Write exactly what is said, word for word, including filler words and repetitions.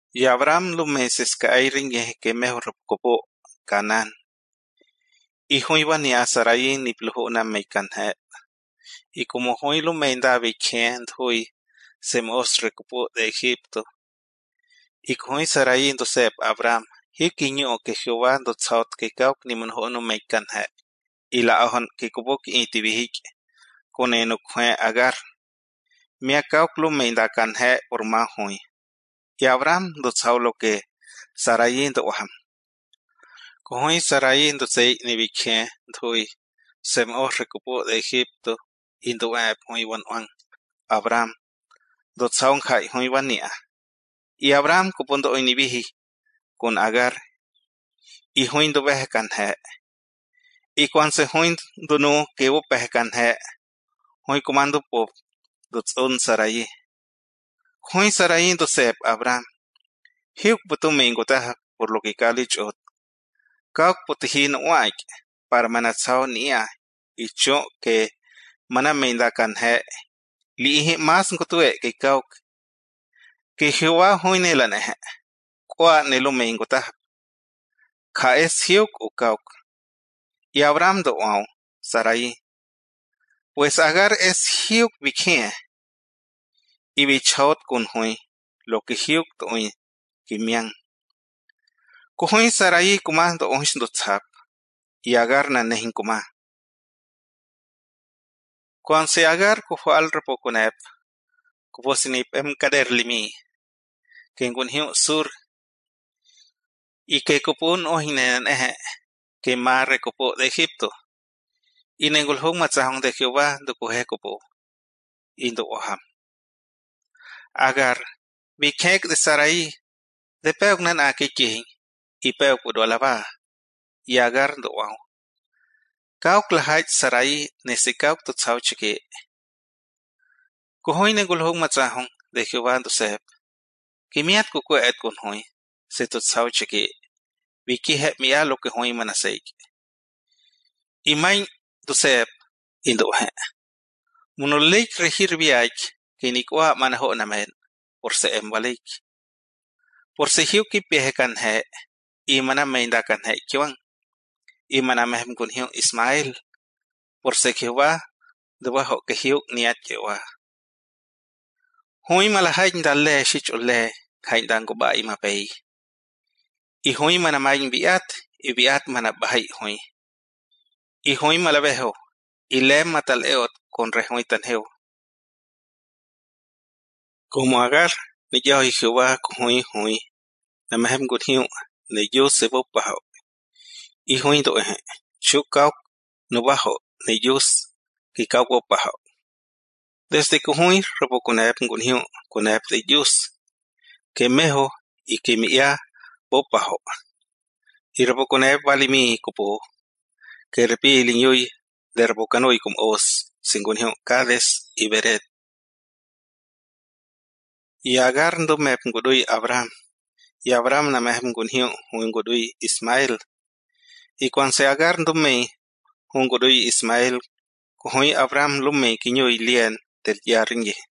Y Abraham lo meses ka airin ye que mejor kopo kanan. Y hoy va ni a Sarai ni plujo na meikan he. Y como hoy lo menda vikend hoy se mostre kopo de Egipto. Y hoy Sarai ndo sep Abraham. Hikinyo que Jehová ndo tsaut que kauk ni man ho no meikan he. Y la ahon que kopo ki itibihik. Kone no kwe agar. Mia kauk lo menda kan he por ma hoy. Y Abraham ndo tsau lo que Sarai ndo waham. Kohoy Sarai ndo sei ni bikhe ndhui sem o recupo de Egipto indo ap hoy wan wang Abraham do tsaun khai hoy wania. Y Abraham kupondo hoy ni bihi con Agar y hoy ndo beh kan he. Y cuan se hoy ndo no que wo beh kan he hoy comando pop do tson Sarai. Hoy Sarai ndo sep Abraham. Hiuk puto mengo ta por lo que kali chot. Kauk putihin waik para manatsao niya icho que mana menda kan he li mas ngotue que kauk que Jehová hoy ne la nehe kwa ne lo mengo ta ka es hiuk u kauk y Abraham do au Sarai pues Agar es hiuk bikhe y bichot kun hoy lo que hiuk to hoy kimiang ko hoy Sarai kuma do onsh do tsap y Agar na nehin kuma Cuando se agar ko fal repo kunep, ko posinip em kader limi, que en hiu sur, y que kopun ohinen eje, que mare kopo de Egipto, y nengul hong matzahong de Jehová do kohe kopo, indo oham. Agar, mi kek de Sarai, de peok nan akikihin, y peok udo alaba, y agar do wow. Kauk lahaj Sarai nese kauk to tsao chike. Kohoy nengul hong matzahong de Jehová do sep. Kimiat ko ko et kon hoy se to tsau cheke wiki het mia lo que hoy manasek y main do sep indo he muno lek rehir biak que ni kwa manaho namen por se embalik por se hiu ki pehe kan he y mana meinda kan he kiwan y mana mehem kun hiu Ismael por se Jehová de bajo que hiu niat Jehová hoy malahaj ndalle shich ole kain dango ba ima pei y hoy mana main biat y biat mana bahai hoy y hoy malabejo y le matal eot con rehoy tanheo como Agar ni yo y Jehová hoy hoy na mahem guthiu ne yo se bo bajo y hoy do eh chukau no bajo ne yus que kau bo bajo desde que hoy robo con ep guthiu con ep de yus que mejo y que mi ya bo bajo y robo con ep valimi kopo que repi liñoy de Rabocanoy como os, singonio Cades y Beret. Y Agar no me pengudoy Abraham, y Abraham na me pengunio hungodoy Ismael. Y cuando se Agar no me hungodoy Ismael, cohoy Abraham lo me quiño y lien del yaringe.